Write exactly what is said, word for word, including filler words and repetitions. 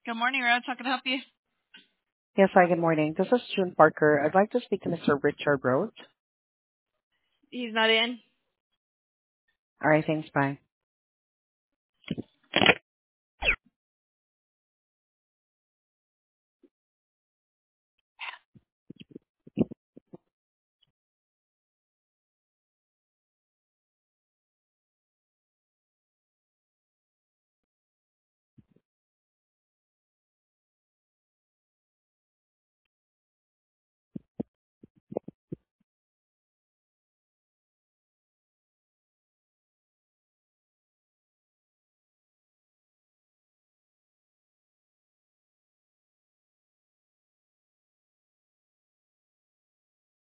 Good morning, Rose. How can I help you? Yes, hi, good morning. This is June Parker. I'd like to speak to Mister Richard Rhodes. He's not in. All right, thanks. Bye.